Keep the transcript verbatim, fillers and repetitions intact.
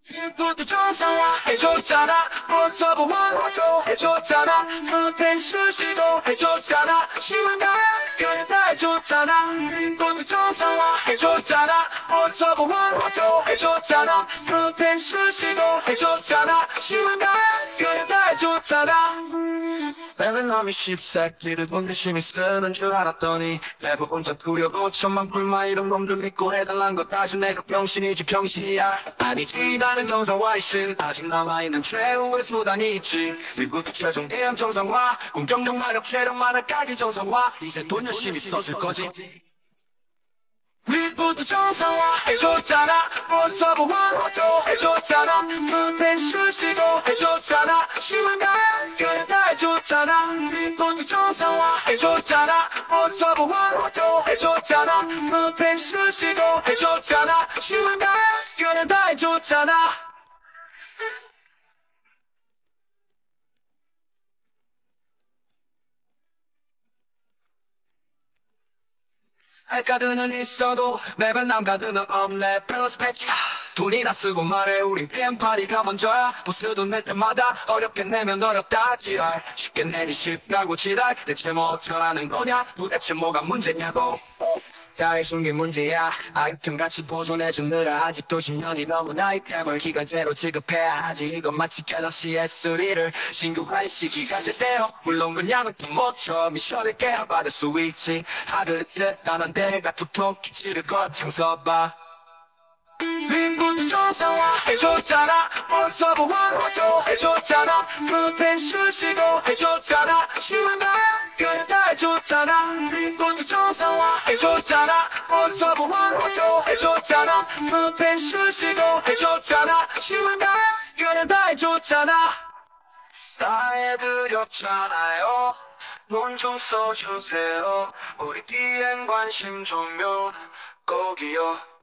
부터 정상화해줬잖아. 벌써부 완화도 해줬잖아. 컨텐츠 시도해줬잖아. 시간과 연결 다 해줬잖아. 부터 정상화해줬잖아. 벌써부 완화도 해줬잖아. 컨텐츠 시도해줬잖아. 시간과 연결 다 해줬잖아. 내는 놈이 십새끼들 돈 열심히 쓰는 줄 알았더니 대부분 전투력고 천만 불만 이런 놈들 믿고 해달란 것 다시 내가 병신이지 병신이야. 아니지 나는 정상화의 신. 아직 남아있는 최후의 수단이 있지. 뒤부터 최종 대형 정상화. 공격력 마력 체력 많은 깔기 정상화. 이제 돈 열심히 써줄 거지. 위부터 정상화해줬잖아. 벌써부 완화도 해줬잖아. 컨텐츠 시도해줬잖아. 시간과 연결 다 해줬잖아. 위부터 정상화해줬잖아. 벌써부 완화도 해줬잖아. 컨텐츠 시도해줬잖아. 시간과 연결 다 해줬잖아. 알카드는 있어도 맵은 남가드는 없네. 플러스 패치 돈이나 쓰고 말해. 우린 뱀파리가 먼저야. 보스도 낼 때마다 어렵게 내면 어렵다 지랄. 쉽게 내니 쉽다고 지랄. 대체 뭐 어쩌라는 거냐. 도대체 뭐가 문제냐고. 나의 숨긴 문제야. 아이템같이 보존해주느라 아직도 십 년이 넘은 아이템을 기간제로 지급해야지. 이건 마치 갤럭시 에스 쓰리를 신규 가입시기가 제대로. 물론 그냥은 또 못쳐. 미션을 깨야 받을 수 있지. 하늘을 쬐다는 내가 툭툭히 찌를 것 창서봐. 림부터 정상화해줬잖아. 벌써부 완화도 해줬잖아. 컨텐츠 시도해줬잖아. 시간과 연결 다 해줬잖아. 림부터 정상화해줬잖아. 벌써부 완화도 해줬잖아. 컨텐츠 시도해줬잖아. 시간과 연결 다 해줬잖아. 쌓여드렸잖아요. 돈 좀 써주세요. 우리 비행 관심 좀요. 꼭이요.